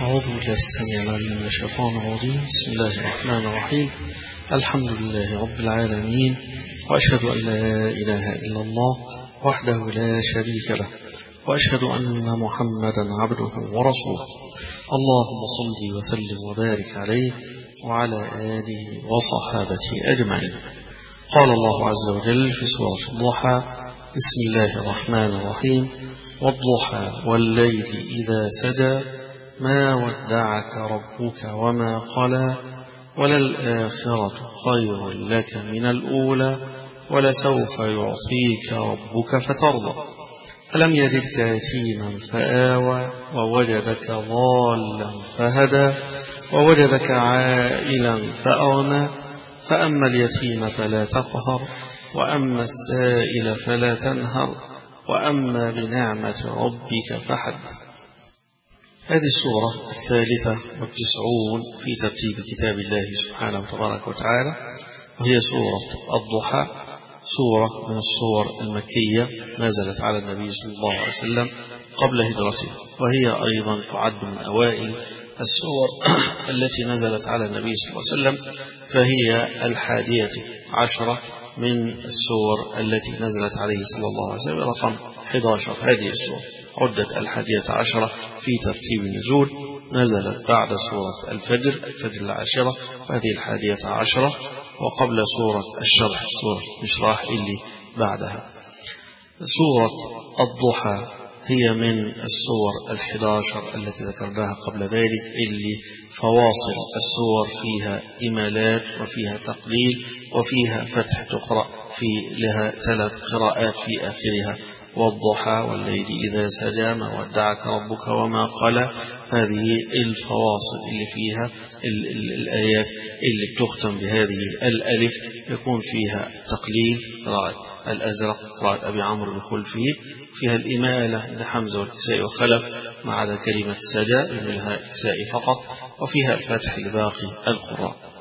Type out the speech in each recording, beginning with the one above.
أعوذ بالله السميع العليم من الشيطان الرجيم. بسم الله الرحمن الرحيم. الحمد لله رب العالمين، وأشهد أن لا إله إلا الله وحده لا شريك له، وأشهد أن محمدا عبده ورسوله. اللهم صل وسلم وبارك عليه وعلى آله وصحابته أجمعين. قال الله عز وجل في سورة الضحى: بسم الله الرحمن الرحيم: والضحى والليل إذا سجى ما ودعك ربك وما قلى وللآخرة خير لك من الأولى ولسوف يعطيك ربك فترضى ألم يجدك يتيما فآوى ووجدك ضالا فهدى ووجدك عائلا فأغنى فأما اليتيم فلا تقهر وأما السائل فلا تنهر وأما بنعمة ربك فحدث. هذه السورة 93 في ترتيب كتاب الله سبحانه وتبارك وتعالى، وهي سورة الضحى، سورة من السور المكية نزلت على النبي صلى الله عليه وسلم قبل هجرته، وهي أيضا تعد من أوائل السور التي نزلت على النبي صلى الله عليه وسلم، فهي 11 من السور التي نزلت عليه صلى الله عليه وسلم، رقم 11. هذه السور عدت 11 في ترتيب النزول، نزلت بعد سورة الفجر 10، هذه 11، وقبل سورة الشرح سورة مشراح اللي بعدها. سورة الضحى هي من السور 11 التي ذكرناها قبل ذلك، اللي فواصل السور فيها إمالات وفيها تقليل وفيها فتح، تقرأ في لها 3 قراءات في آخرها: والضحى والليل إذا سجى ما ودعك ربك وما قلى. هذه الفواصل اللي فيها الآيات اللي بتختم بهذه الألف، يكون فيها تقليل قراءة الأزرق، قراءة أبي عمرو بخلفه، فيها الإمالة لحمزة والكساء وخلف ما عدا كلمة سجى يملها الكساء فقط، وفيها الفتح لباقي القراء.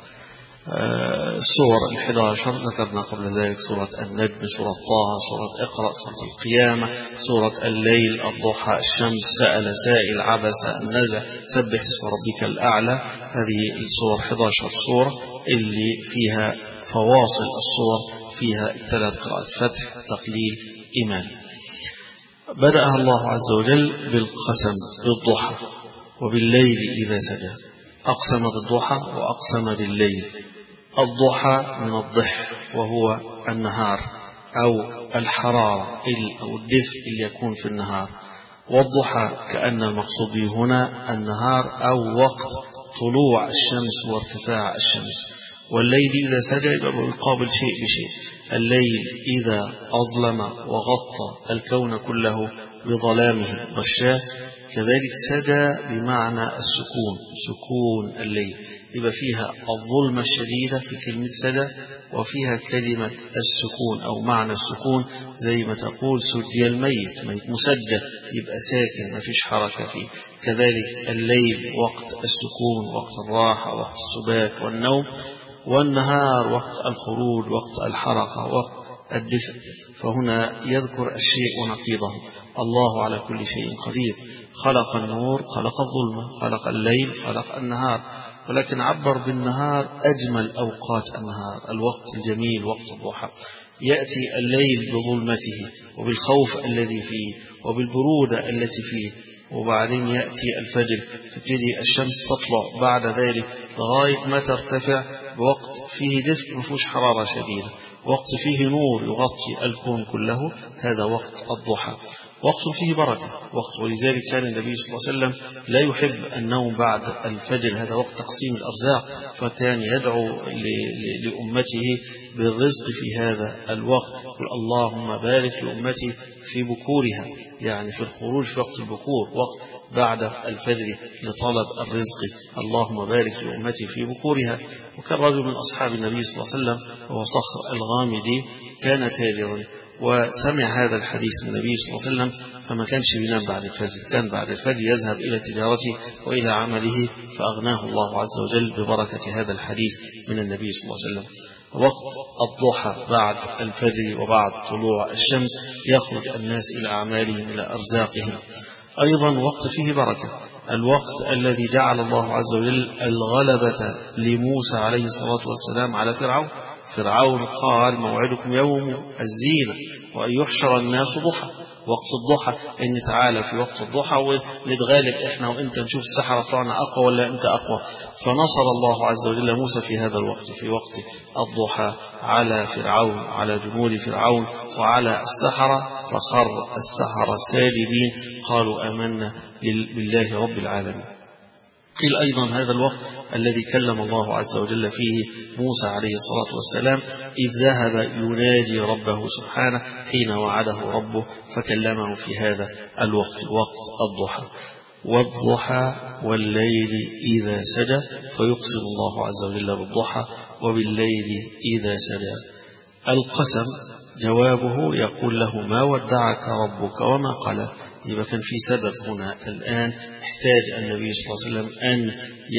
السور 11 ذكرنا قبل ذلك: سورة النجم، سورة طه، سورة اقرأ، سورة القيامة، سورة الليل، الضحى، الشمس، سأل سائل، عبس، النجع، سبح اسم ربك الأعلى. هذه السور 11 سورة اللي فيها فواصل السور فيها 3 قراءات: فتح، تقليل، إيمان. بدأها الله عز وجل بالقسم بالضحى وبالليل إذا سجى، أقسم بالضحى وأقسم بالليل. الضحى من الضح وهو النهار أو الحرارة أو الدفء اللي يكون في النهار، والضحى كأن المقصود به هنا النهار أو وقت طلوع الشمس وارتفاع الشمس. والليل إذا سجى يبقى بالقابل شيء بشيء. الليل إذا أظلم وغطى الكون كله بظلامه غشاه، كذلك سجى بمعنى السكون، سكون الليل، يبقى فيها الظلمة الشديدة في كلمة سجى، وفيها كلمة السكون أو معنى السكون، زي ما تقول سجي الميت، ميت مسجى، يبقى ساكن ما فيش حركة فيه. كذلك الليل وقت السكون، وقت الراحة، وقت السبات والنوم، والنهار وقت الخروج، وقت الحركة، وقت الدفء. فهنا يذكر الشيء ونقيضه. الله على كل شيء قدير، خلق النور، خلق الظلمة، خلق الليل، خلق النهار، ولكن عبر بالنهار أجمل أوقات النهار، الوقت الجميل، وقت الضحى. يأتي الليل بظلمته وبالخوف الذي فيه وبالبرودة التي فيه، وبعدين يأتي الفجر، تبتدي الشمس تطلع بعد ذلك لغاية ما ترتفع، بوقت فيه دفء مفيش حرارة شديدة، وقت فيه نور يغطي الكون كله، هذا وقت الضحى. وقت فيه بركة، وقت، ولذلك كان النبي صلى الله عليه وسلم لا يحب النوم بعد الفجر، هذا وقت تقسيم الأرزاق، فكان يدعو لأمته بالرزق في هذا الوقت، يقول: اللهم بارك لأمتي في بكورها، يعني في الخروج في وقت البكور، وقت بعد الفجر لطلب الرزق، اللهم بارك لأمتي في بكورها. وكان رجل من أصحاب النبي صلى الله عليه وسلم وهو صخر الغامدي، كان تاجرا، وسمع هذا الحديث من النبي صلى الله عليه وسلم، فما كانش بينام بعد الفجر، كان بعد الفجر يذهب إلى تجارته وإلى عمله، فأغناه الله عز وجل ببركة هذا الحديث من النبي صلى الله عليه وسلم. وقت الضحى بعد الفجر وبعد طلوع الشمس يخرج الناس إلى أعمالهم، إلى أرزاقهم. أيضا وقت فيه بركة، الوقت الذي جعل الله عز وجل الغلبة لموسى عليه الصلاة والسلام على فرعون قال موعدكم يوم الزينة وأن يحشر الناس ضحى. وقت الضحى إن تعالى في وقت الضحى ونتغالب إحنا وإنت نشوف السحرة بتوعنا أقوى ولا أنت أقوى. فنصر الله عز وجل موسى في هذا الوقت، في وقت الضحى، على فرعون، على جنود فرعون وعلى السحرة، فخر السحرة ساجدين قالوا آمنا بالله رب العالمين. قيل أيضا هذا الوقت الذي كلم الله عز وجل فيه موسى عليه الصلاة والسلام إذ ذهب يناجي ربه سبحانه حين وعده ربه فكلمه في هذا الوقت، وقت الضحى. والضحى والليل إذا سجى، فيقسم الله عز وجل بالضحى وبالليل إذا سجى. القسم جوابه يقول له ما ودعك ربك وما قلى. يبقى كان في سبب هنا الآن احتاج النبي صلى الله عليه وسلم أن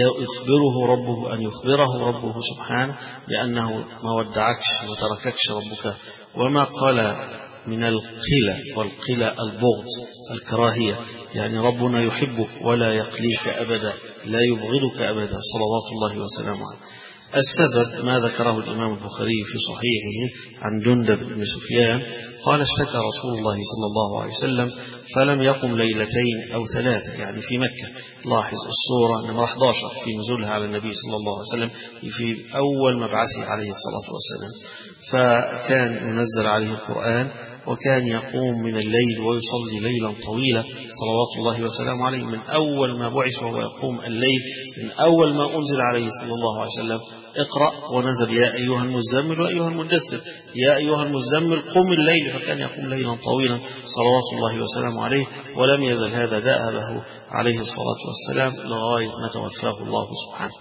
يخبره ربه سبحانه بأنه ما ودعكش وترككش ربك وما قال من القلة، والقلة البغض الكراهية، يعني ربنا يحبك ولا يقليك أبدا، لا يبغضك أبدا صلوات الله وسلامه عليه. السبب ما ذكره الإمام البخاري في صحيحه عن جندب بن سفيان قال اشتكى رسول الله صلى الله عليه وسلم فلم يقم ليلتين أو ثلاثة، يعني في مكة. لاحظ السورة نمرة 11 في نزولها على النبي صلى الله عليه وسلم في أول مبعثه عليه الصلاة والسلام، فكان ينزل عليه القرآن وكان يقوم من الليل ويصلي ليلا طويلا صلوات الله وسلامه عليه. من أول ما بعث وهو يقوم الليل، من أول ما أنزل عليه صلى الله عليه وسلم اقرأ ونزل يا أيها المزمل وأيها المدثر، يا أيها المزمل قم الليل، فكان يقوم ليلا طويلا صلوات الله وسلامه عليه. ولم يزل هذا دأبه عليه الصلاة والسلام لغاية ما توفاه الله سبحانه.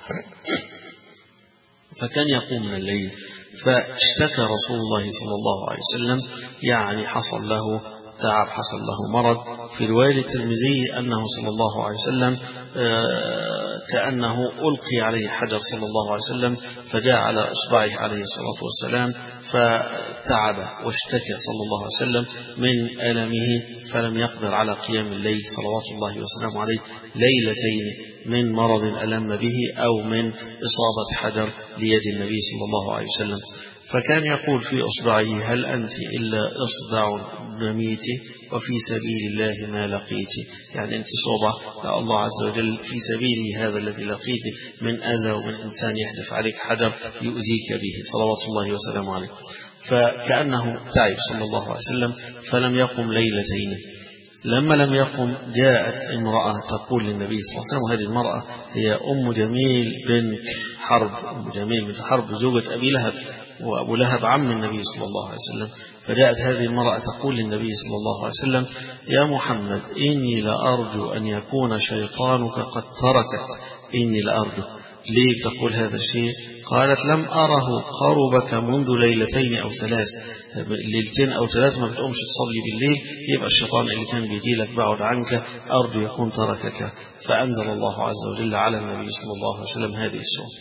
فكان يقوم من الليل. فاشتكى رسول الله صلى الله عليه وسلم، يعني حصل له تعب، حصل له مرض. في رواية الترمذي أنه صلى الله عليه وسلم كأنه ألقي عليه حجر صلى الله عليه وسلم فجاء على إصبعه عليه الصلاة والسلام فتعب واشتكى صلى الله عليه وسلم من ألمه، فلم يقدر على قيام الليل صلوات الله وسلامه عليه ليلتين من مرض ألم به أو من إصابة حجر ليد النبي صلى الله عليه وسلم. فكان يقول في أصبعه هل أنت إلا إصبع رميت وفي سبيل الله ما لقيت، يعني أنت صبع لا الله عز وجل في سبيله هذا الذي لقيت من أذى ومن إنسان يحدف عليك حجر يؤذيك به صلوات الله وسلامه عليه. فكأنه تعب صلى الله عليه وسلم فلم يقم ليلتين. لما لم يقم جاءت امرأة تقول للنبي صلى الله عليه وسلم، وهذه المرأة هي أم جميل بنت حرب، أم جميل بنت حرب زوجة أبي لهب، وأبو لهب عم النبي صلى الله عليه وسلم. فجاءت هذه المرأة تقول للنبي صلى الله عليه وسلم يا محمد إني لأرجو أن يكون شيطانك قد تركت، إني لأرجو. ليه تقول هذا الشيء؟ قالت لم أره قربك منذ ليلتين أو ثلاث، ليلتين أو ثلاث ما بتقومش تصلي بالليل، يبقى الشيطان اللي كان بيجي لك بعد عنك أرجو يكون تركك. فأنزل الله عز وجل على النبي صلى الله عليه وسلم هذه السورة.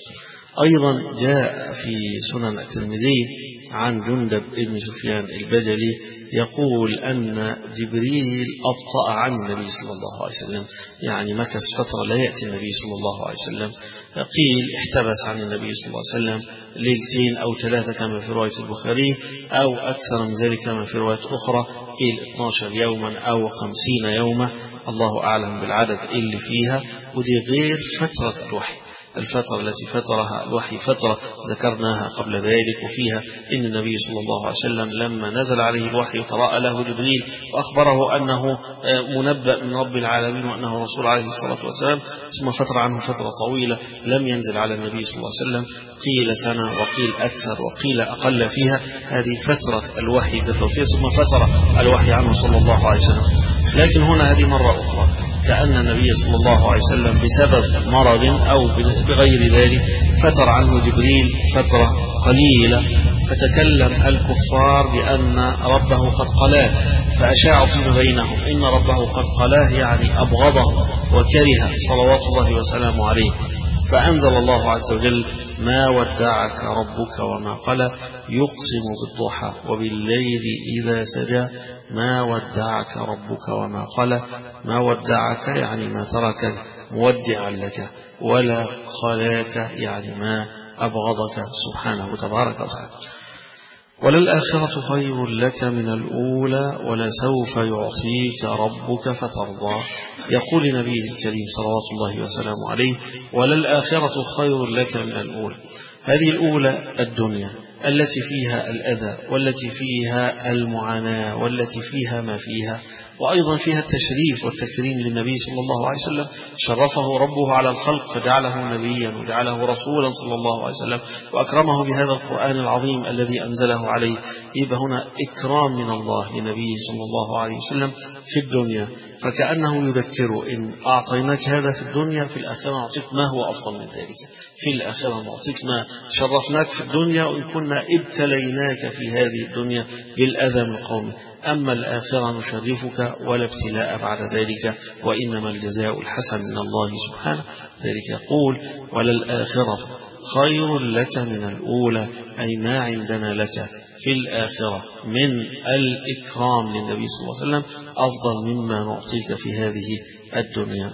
أيضا جاء في سنن الترمذي عن جندب بن سفيان البجلي يقول أن جبريل أبطأ عن النبي صلى الله عليه وسلم، يعني مكث فترة لا يأتي النبي صلى الله عليه وسلم. قيل احتبس عن النبي صلى الله عليه وسلم ليلتين أو ثلاثة كما في رواية البخاري، أو أكثر من ذلك كما في رواية أخرى، قيل 12 يوما أو 50 يوما، الله أعلم بالعدد اللي فيها. ودي غير فترة الوحي، الفترة التي فترها الوحي فترة ذكرناها قبل ذلك، وفيها إن النبي صلى الله عليه وسلم لما نزل عليه الوحي تراءى له جبريل وأخبره أنه منبأ من رب العالمين وأنه رسول عليه الصلاة والسلام، ثم فترة عنه فترة طويلة لم ينزل على النبي صلى الله عليه وسلم، قيل سنة وقيل أكثر وقيل أقل فيها. هذه فترة الوحي ذكر فيها، ثم فترة الوحي عنه صلى الله عليه وسلم. لكن هنا هذه مرة أخرى كأن النبي صلى الله عليه وسلم بسبب مرض أو بغير ذلك فتر عنه جبريل فترة قليلة، فتكلم الكفار بأن ربه قد قلاه، فأشاعوا فيما بينهم إن ربه قد قلاه، يعني أبغضه وكره صلوات الله وسلامه عليه. فأنزل الله عز وجل: ما ودعك ربك وما قلى، يقسم بالضحى وبالليل إذا سجى، ما ودعك ربك وما قلى. ما ودعك يعني ما تركك مودعا لك، ولا خلاك يعني ما أبغضك سبحانه تبارك وتعالى. وللآخرة خير لك من الأولى ولسوف يعطيك ربك فترضى. يقول نبيه الكريم صلوات الله وسلامه عليه: وللآخرة خير لك من الأولى. هذه الأولى الدنيا التي فيها الأذى والتي فيها المعاناة والتي فيها ما فيها، وأيضا فيها التشريف والتكريم للنبي صلى الله عليه وسلم، شرفه ربه على الخلق فجعله نبيا وجعله رسولا صلى الله عليه وسلم، وأكرمه بهذا القرآن العظيم الذي أنزله عليه. يبقى هنا إكرام من الله لنبيه صلى الله عليه وسلم في الدنيا، فكأنه يذكره: إن أعطيناك هذا في الدنيا، في الآخرة نعطيك ما هو أفضل من ذلك. في الآخرة نعطيك ما شرفناك في الدنيا، وإن كنا ابتليناك في هذه الدنيا بالأذى من قومه، أما الآخرة نشرفك ولا ابتلاء بعد ذلك، وإنما الجزاء الحسن من الله سبحانه. ذلك يقول: وللآخرة خير لك من الأولى، أي ما عندنا لك في الآخرة من الإكرام للنبي صلى الله عليه وسلم أفضل مما نعطيك في هذه الدنيا.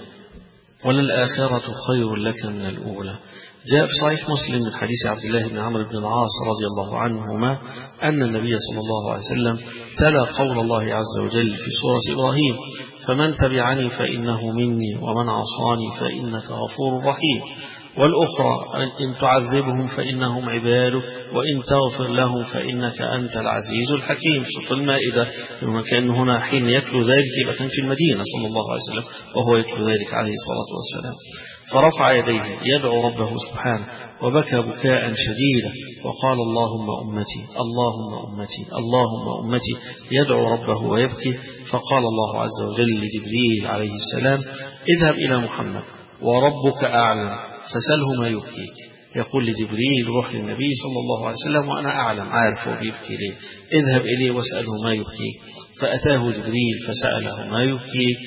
وللآخرة خير لك من الأولى. جاء في صحيح مسلم من حديث عبد الله بن عمرو بن العاص رضي الله عنهما أن النبي صلى الله عليه وسلم تلا قول الله عز وجل في سورة إبراهيم: فمن تبعني فإنه مني ومن عصاني فإنك غفور رحيم. والأخرى: إن تعذبهم فإنهم عبادك وإن تغفر لهم فإنك أنت العزيز الحكيم. سورة المائدة. كان هنا حين يتلو ذلك يبقى كان في المدينة صلى الله عليه وسلم وهو يتلو ذلك عليه الصلاة والسلام، فرفع يديه يدعو ربه سبحانه وبكى بكاء شديدا وقال: اللهم أمتي اللهم أمتي اللهم أمتي، يدعو ربه ويبكي. فقال الله عز وجل لجبريل عليه السلام: اذهب إلى محمد وربك أعلم فسله ما يبكيك. يقول لجبريل: روح للنبي صلى الله عليه وسلم وأنا أعلم، عارف هو بيبكي ليه، اذهب إليه واسأله ما يبكيك. فأتاه جبريل فسأله ما يبكيك،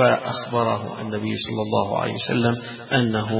فأخبره النبي صلى الله عليه وسلم أنه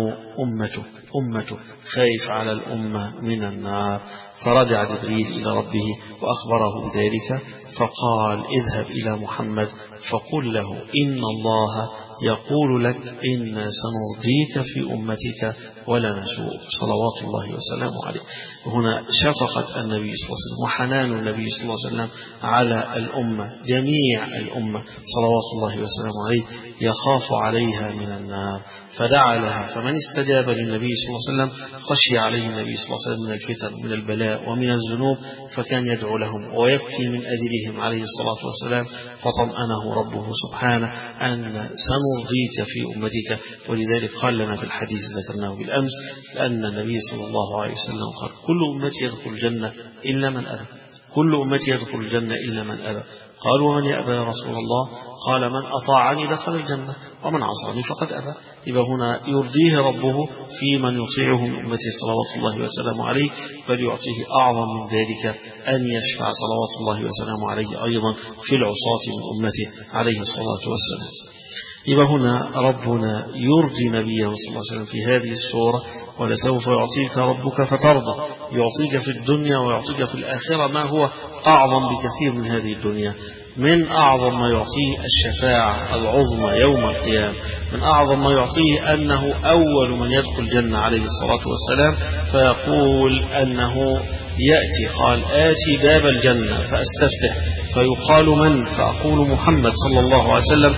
أمته خايف على الأمة من النار. فرجع جبريل إلى ربه وأخبره بذلك، فقال: اذهب إلى محمد فقل له إن الله يقول لك إنا سنرضيك في أمتك ولا نسوء، صلوات الله وسلامه عليه. هنا شفقة النبي صلى الله عليه وسلم وحنان النبي صلى الله عليه وسلم على الأمة، جميع الأمة صلوات الله وسلامه عليه، يخاف عليها من النار فدعا لها. فمن استجاب للنبي صلى الله عليه وسلم خشي عليه النبي صلى الله عليه وسلم من الفتن ومن البلاء ومن الذنوب، فكان يدعو لهم ويبكي من أجلهم عليه الصلاة والسلام، فطمأنه ربه سبحانه أن سنرضيك في أمتك. ولذلك قال لنا في الحديث ذكرناه بالأمس أن النبي صلى الله عليه وسلم قال: كل أمتي يدخل الجنة إلا من أبى، كل أمتي يدخل الجنة إلا من أبى. قالوا: ومن يأبى يا رسول الله؟ قال: من أطاعني دخل الجنة ومن عصاني فقد أبى. يبقى هنا يرضيه ربه في من يطيعه من أمته صلوات الله وسلامه عليه، بل يعطيه أعظم من ذلك أن يشفع صلوات الله وسلامه عليه أيضا في العصاة من أمته عليه الصلاة والسلام. يبقى هنا ربنا يرضي نبيه صلى الله عليه وسلم في هذه السورة: ولسوف يعطيك ربك فترضى. يعطيك في الدنيا ويعطيك في الآخرة ما هو أعظم بكثير من هذه الدنيا. من أعظم ما يعطيه الشفاعة العظمى يوم القيامة، من أعظم ما يعطيه أنه أول من يدخل الجنة عليه الصلاة والسلام، فيقول أنه يأتي، قال: آتي باب الجنة فأستفتح، فيقال: من؟ فأقول: محمد صلى الله عليه وسلم،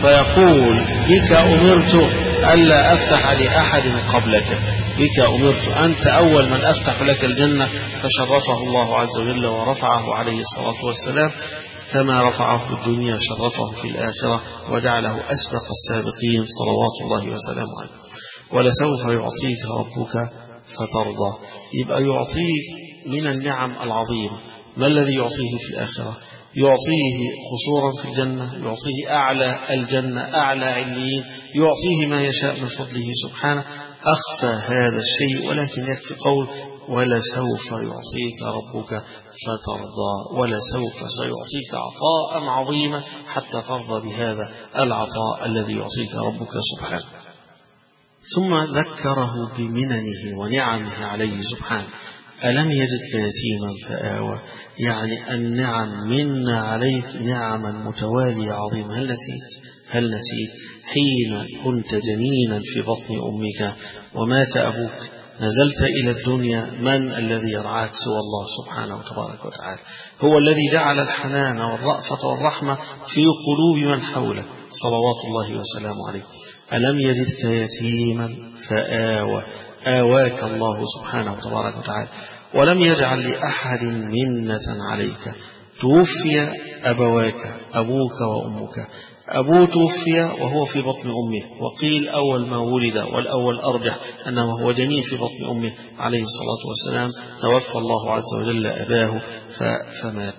فيقول: بك أمرت ألا أفتح لأحد قبلك، بك أمرت، أنت أول من أفتح لك الجنة. فشرفه الله عز وجل ورفعه عليه الصلاة والسلام، كما رفعه في الدنيا شرفه في الآخرة وجعله أسبق السابقين صلوات الله وسلامه عليه. ولسوف يعطيك ربك فترضى. يبقى يعطيك من النعم العظيمة. ما الذي يعطيه في الآخرة؟ يعطيه قصورا في الجنة، يعطيه أعلى الجنة، أعلى عليين، يعطيه ما يشاء من فضله سبحانه. أخفى هذا الشيء ولكن يكفي قول: ولسوف يعطيك ربك فترضى. ولسوف سيعطيك عطاء عظيما حتى ترضى بهذا العطاء الذي يعطيك ربك سبحانه. ثم ذكره بمننه ونعمه عليه سبحانه. ألم يجدك يتيما فآوى، يعني النعم منا عليك نعما متوالية عظيمة. هل نسيت حين كنت جنينا في بطن أمك ومات أبوك، نزلت إلى الدنيا، من الذي يرعاك سوى الله سبحانه وتبارك وتعالى؟ هو الذي جعل الحنان والرأفة والرحمة في قلوب من حولك صلوات الله وسلامه عليه. ألم يجدك يتيما فآوى، آواك الله سبحانه وتبارك وتعالى، ولم يجعل لأحد منة عليك. توفي أبواك، أبوك وأمك. أبوه توفي وهو في بطن أمه، وقيل أول ما ولد، والأول أرجح أنه هو جنين في بطن أمه عليه الصلاة والسلام. توفى الله عز وجل أباه فمات.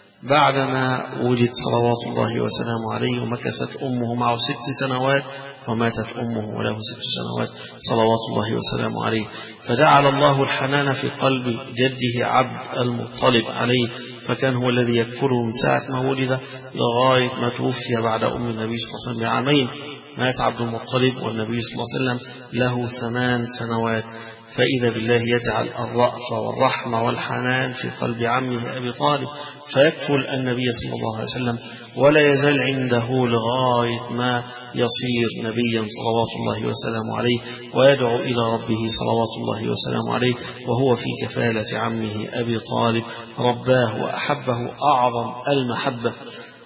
بعدما ولد صلوات الله وسلامه عليه ومكثت أمه معه 6 سنوات، وماتت أمه وله 6 سنوات صلوات الله وسلامه عليه. فجعل الله الحنان في قلب جده عبد المطلب عليه، فكان هو الذي يكفله من ساعة ما ولد لغاية ما توفي بعد أم النبي صلى الله عليه وسلم بعامين. مات عبد المطلب والنبي صلى الله عليه وسلم له 8 سنوات. فإذا بالله يجعل الرأفة والرحمة والحنان في قلب عمه أبي طالب، فيكفل النبي صلى الله عليه وسلم ولا يزال عنده لغاية ما يصير نبيا صلوات الله وسلامه عليه، ويدعو إلى ربه صلوات الله وسلامه عليه وهو في كفالة عمه أبي طالب. رباه وأحبه أعظم المحبة.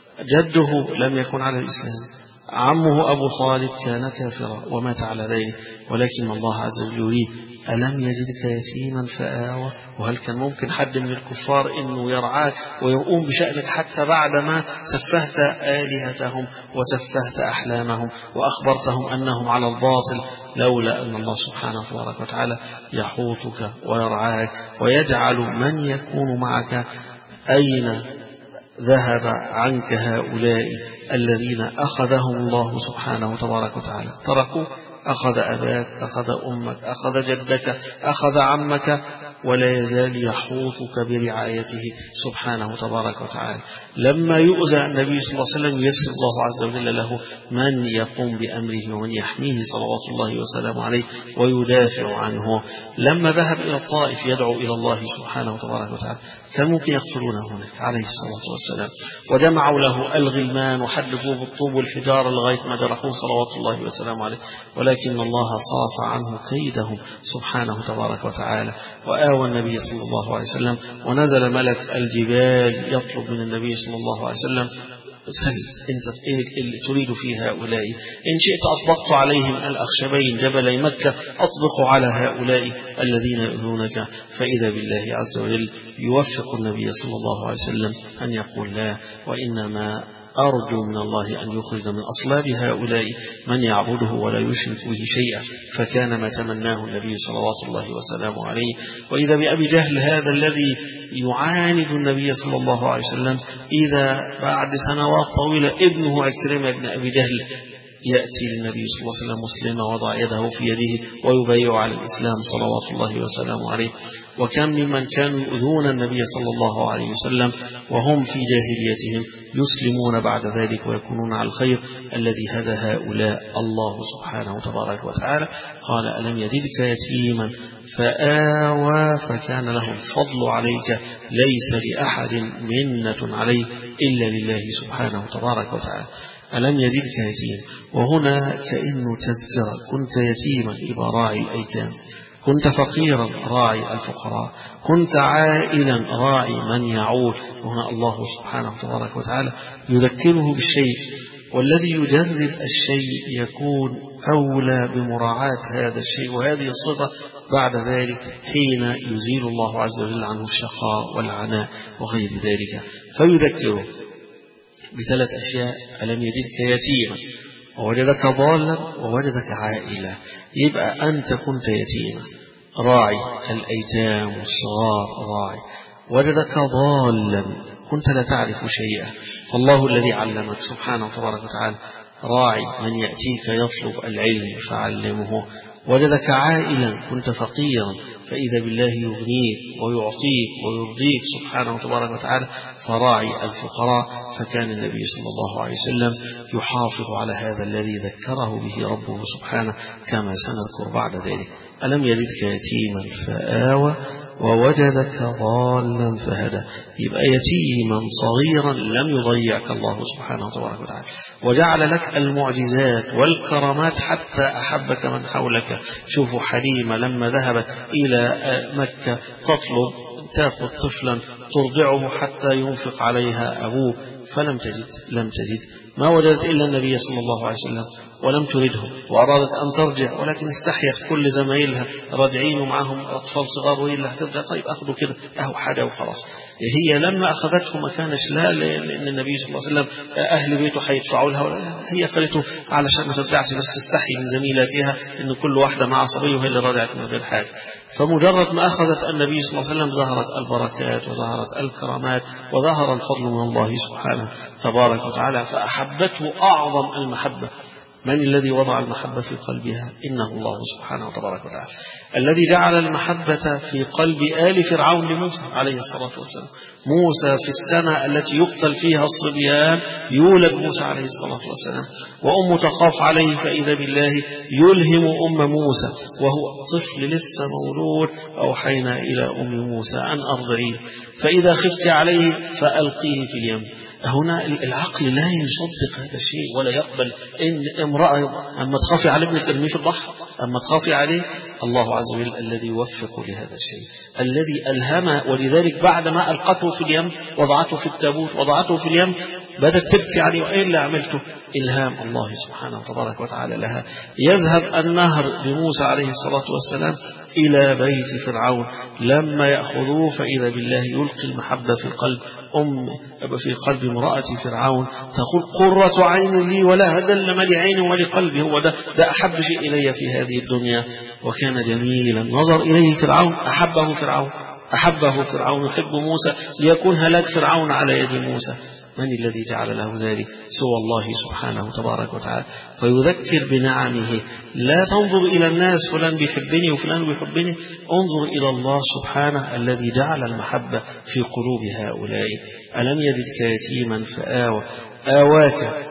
جده لم يكن على الإسلام، عمه أبو طالب كان كافرا ومات على ذلك، ولكن الله عز وجل يريد ألم يجدك يتيما فآوى. وهل كان ممكن حد من الكفار إنه يرعاك ويقوم بشأنك حتى بعدما سفهت آلهتهم وسفهت أحلامهم وأخبرتهم أنهم على الباطل، لولا أن الله سبحانه وتعالى يحوطك ويرعاك ويجعل من يكون معك؟ أين ذهب عنك هؤلاء الذين أخذهم الله سبحانه وتبارك وتعالى؟ تركوا، أخذ أباك، أخذ أمك، أخذ جدك، أخذ عمك، ولا يزال يحوطك برعايته سبحانه تبارك وتعالى. لما يؤذى النبي صلى الله عليه وسلم يسر الله عز وجل له من يقوم بأمره ومن يحميه صلوات الله وسلامه عليه ويدافع عنه. لما ذهب إلى الطائف يدعو إلى الله سبحانه تبارك وتعالى، كان ممكن يقتلونه هناك عليه الصلاة والسلام، وجمعوا له الغلمان وحدفوه بالطوب والحجارة لغاية ما جرحوه صلوات الله وسلامه عليه، ولكن الله صاف عنه كيدهم سبحانه تبارك وتعالى. وآوى النبي صلى الله عليه وسلم، ونزل ملك الجبال يطلب من النبي صلى الله عليه وسلم سل انت ايه اللي تريد في هؤلاء؟ ان شئت اطبقت عليهم الاخشبين جبلي مكة، اطبق على هؤلاء الذين يؤذونك. فاذا بالله عز وجل يوفق النبي صلى الله عليه وسلم ان يقول لا، وانما أرجو من الله أن يخرج من أصلاب هؤلاء من يعبده ولا يشرك به شيئا. فكان ما تمناه النبي صلوات الله وسلامه عليه. وإذا بأبي جهل هذا الذي يعاند النبي صلى الله عليه وسلم، إذا بعد سنوات طويلة ابنه عكرمة بن أبي جهل يأتي للنبي صلى الله عليه وسلم مسلما وضع يده في يده ويبايع على الإسلام صلوات الله وسلامه عليه. وكم ممن كانوا يؤذون النبي صلى الله عليه وسلم وهم في جاهليتهم يسلمون بعد ذلك ويكونون على الخير الذي هدى هؤلاء الله سبحانه تبارك وتعالى. قال ألم يجدك يتيما فآوى فكان له الفضل عليك، ليس لأحد منة عليك إلا لله سبحانه تبارك وتعالى. ألم يجدك يتيما، وهنا كأنه تذكر، كنت يتيما يبقى راعي الأيتام، كنت فقيرا راعي الفقراء، كنت عائلا راعي من يعول. وهنا الله سبحانه تبارك وتعالى يذكره بالشيء، والذي يجرب الشيء يكون أولى بمراعاة هذا الشيء وهذه الصفة بعد ذلك حين يزيل الله عز وجل عنه الشقاء والعناء وغير ذلك. فيذكره ب3 أشياء: ألم يجدك يتيما، ووجدك ضالا، ووجدك عائلا. يبقى أنت كنت يتيما راعي الأيتام والصغار راعي، وجدك ضالا كنت لا تعرف شيئا، فالله الذي علمك سبحانه تبارك وتعالى راعي من يأتيك يطلب العلم فعلمه، وجدك عائلا كنت فقيرا فإذا بالله يغنيك ويعطيك ويرضيك سبحانه وتبارك وتعالى، فراعي الفقراء. فكان النبي صلى الله عليه وسلم يحافظ على هذا الذي ذكره به ربه سبحانه كما سنذكر بعد ذلك. ألم يجدك يتيما فآوى ووجدك ضالا فهدى. يبقى يتيما صغيرا لم يضيعك الله سبحانه وتبارك وتعالى، وجعل لك المعجزات والكرامات حتى أحبك من حولك. شوفوا حليمة لما ذهبت إلى مكة تطلب تأخذ طفلا ترضعه حتى ينفق عليها أبوه، فلم تجد ما وجدت إلا النبي صلى الله عليه وسلم ولم ترده، وأرادت أن ترجع ولكن استحيت كل زمايلها راجعين ومعهم أطفال صغار، وهي اللي هترجع طيب أخذوا كده أهو حاجة وخلاص. هي لما أخذته ما كانش لا لأن النبي صلى الله عليه وسلم أهل بيته هيدفعوا لها، هي أخذته علشان ما ترجعش بس تستحي من زميلاتها إن كل واحدة مع صبي وهي اللي رجعت من غير حاجة. فمجرد ما أخذت النبي صلى الله عليه وسلم ظهرت البركات وظهرت الكرامات وظهر الفضل من الله سبحانه تبارك وتعالى، فأحبته أعظم المحبة. من الذي وضع المحبة في قلبها؟ إنه الله سبحانه وتبارك وتعالى، الذي جعل المحبة في قلب آل فرعون لموسى عليه الصلاة والسلام. موسى في السنة التي يقتل فيها الصبيان يولد موسى عليه الصلاة والسلام، وأمه تخاف عليه فإذا بالله يلهم أم موسى وهو طفل لسه مولود، أوحينا إلى أم موسى أن أرضعيه فإذا خفت عليه فألقيه في اليم. هنا العقل لا يصدق هذا الشيء ولا يقبل إن امرأة أما تخافي على ابنك ترميه في البحر، أما تخافي عليه. الله عز وجل الذي يوفق لهذا الشيء، الذي ألهمه. ولذلك بعد ما ألقته في اليم وضعته في التابوت وضعته في اليم بدأت تبكي عليه، وإيه اللي عملته؟ إلهام الله سبحانه وتبارك وتعالى لها. يذهب النهر بموسى عليه الصلاة والسلام إلى بيت فرعون، لما يأخذوه فإذا بالله يلقي المحبة في قلب امرأة فرعون، تقول قرة عين لي ولا هدل ما لعين ولقلبي، هو ده أحب شيء إلي في هذه الدنيا. وكان جميلا نظر إليه فرعون، أحبه فرعون يحب موسى ليكون هلاك فرعون على يد موسى. من الذي جعل له ذلك سوى الله سبحانه تبارك وتعالى؟ فيذكر بنعمه. لا تنظر إلى الناس فلان بيحبني وفلان بيحبني، انظر إلى الله سبحانه الذي جعل المحبة في قلوب هؤلاء. ألم يجدك يتيما فآوى، آواك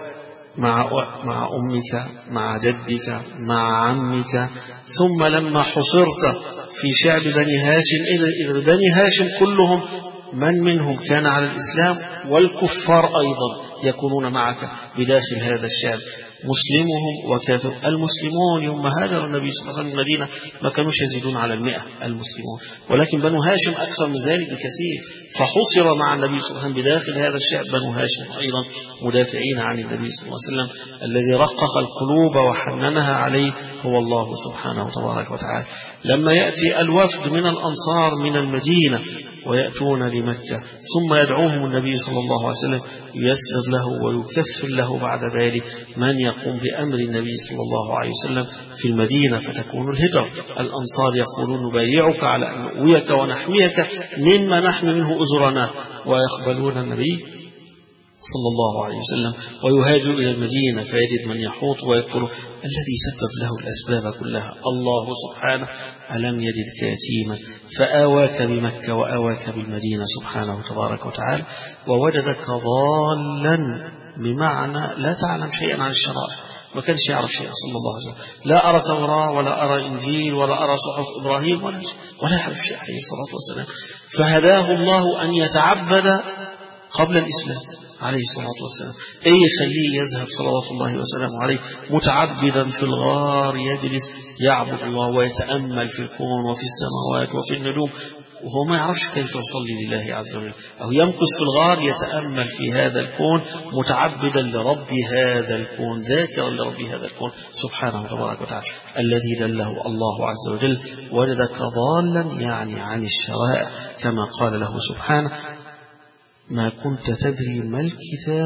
مع أمك مع جدك مع عمك، ثم لما حصرت في شعب بني هاشم، إذ بني هاشم كلهم من منهم كان على الإسلام، والكفار أيضا يكونون معك بداخل هذا الشعب، مسلمهم وكافر. المسلمون يوم هاجر النبي صلى الله عليه وسلم المدينة ما كانوش يزيدون على 100 المسلمون، ولكن بنو هاشم أكثر من ذلك بكثير، فحصر مع النبي صلى الله عليه وسلم بداخل هذا الشعب بنو هاشم أيضا مدافعين عن النبي صلى الله عليه وسلم. الذي رقق القلوب وحننها عليه هو الله سبحانه وتبارك وتعالى. لما يأتي الوفد من الأنصار من المدينة ويأتون لمكة، ثم يدعوهم النبي صلى الله عليه وسلم ييسر له ويكفر له بعد ذلك من يقوم بأمر النبي صلى الله عليه وسلم في المدينة، فتكون الهجرة. الأنصار يقولون نبايعك على أن نؤويك ونحميك مما نحمي منه أزرنا، ويقبلون النبي صلى الله عليه وسلم ويهاجر إلى المدينة فيجد من يحوط ويذكر الذي سبب له الأسباب كلها الله سبحانه. ألم يجدك يتيما فآواك بمكة وآواك بالمدينة سبحانه تبارك وتعالى، ووجدك ضالا بمعنى لا تعلم شيئا عن الشرائع، ما كانش يعرف شيئا صلى الله عليه وسلم، لا أرى توراة ولا أرى إنجيل ولا أرى صحف إبراهيم ولا يعرف شيء عليه الصلاة والسلام. فهداه الله أن يتعبد قبل الإسلام عليه الصلاة والسلام. أي يخليه يذهب صلوات الله وسلامه عليه متعبدا في الغار، يجلس يعبد الله ويتأمل في الكون وفي السماوات وفي النجوم، وهو ما يعرفش كيف يصلي لله عز وجل، أو يمكث في الغار يتأمل في هذا الكون متعبدا لرب هذا الكون، ذاكرا لرب هذا الكون سبحانه تبارك وتعالى. الذي دله الله عز وجل وجدك ضالا يعني عن الشرائع، كما قال له سبحانه ما كنت تدري ما الكتاب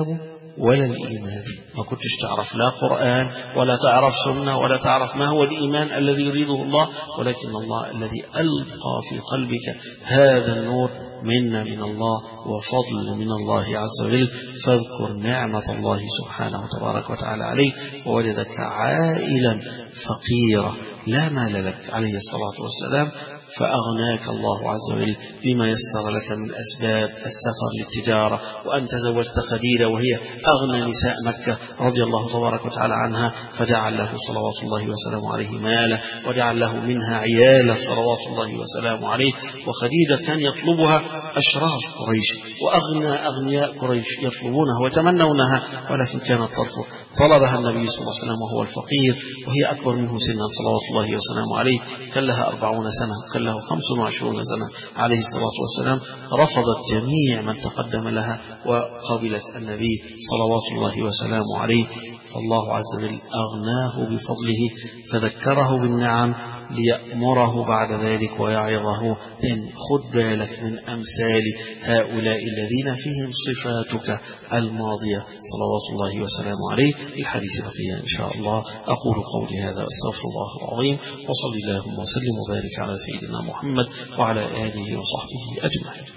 ولا الإيمان، ما كنتش تعرف لا قرآن ولا تعرف سنة ولا تعرف ما هو الإيمان الذي يريده الله، ولكن الله الذي ألقى في قلبك هذا النور منا من الله وفضل من الله عز وجل. فاذكر نعمة الله سبحانه وتبارك وتعالى عليك، ووجدك عائلا فقيرا لا مال لك عليه الصلاة والسلام، فأغناك الله عز وجل بما يسر لك من أسباب السفر للتجارة، وأن تزوجت خديجة وهي أغنى نساء مكة رضي الله تبارك وتعالى عنها، فجعل له صلوات الله وسلامه عليه مالا، وجعل له منها عيالا صلوات الله وسلامه عليه. وخديجة كان يطلبها أشراف قريش وأغنى أغنياء قريش يطلبونها وتمنونها، ولكن كانت ترفض. طلبها النبي صلى الله عليه وسلم وهو الفقير وهي أكبر منه سنا صلوات الله وسلامه عليه، كان لها 40 سنة، كان له 25 سنة عليه الصلاة والسلام. رفضت جميع من تقدم لها وقبلت النبي صلوات الله وسلامه عليه. فالله عز وجل أغناه بفضله، فذكره بالنعم ليأمره بعد ذلك ويعظه إن خد بالك من أمثال هؤلاء الذين فيهم صفاتك الماضية صلوات الله وسلامه عليه. الحديث بقية إن شاء الله. أقول قولي هذا أستغفر الله العظيم، وصلي اللهم وسلم وبارك على سيدنا محمد وعلى آله وصحبه أجمعين.